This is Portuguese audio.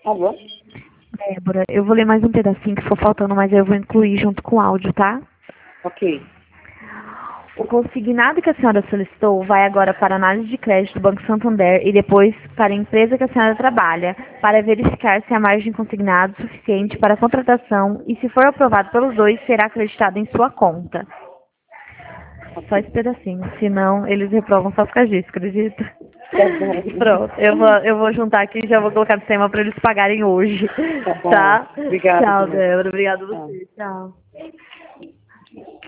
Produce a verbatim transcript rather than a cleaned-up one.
Alô? Débora, eu vou ler mais um pedacinho que for faltando, mas eu vou incluir junto com o áudio, tá? Ok. O consignado que a senhora solicitou vai agora para a análise de crédito do Banco Santander e depois para a empresa que a senhora trabalha, para verificar se há margem consignado suficiente para a contratação e, se for aprovado pelos dois, será acreditado em sua conta. Só esse pedacinho, senão eles reprovam só por causa disso, acredita? Tá bom. Pronto, eu vou, eu vou juntar aqui e já vou colocar no sistema para eles pagarem hoje, Tá bom. tá? Obrigada, Tchau, Débora. Débora. Obrigada a Tchau. você. Tchau.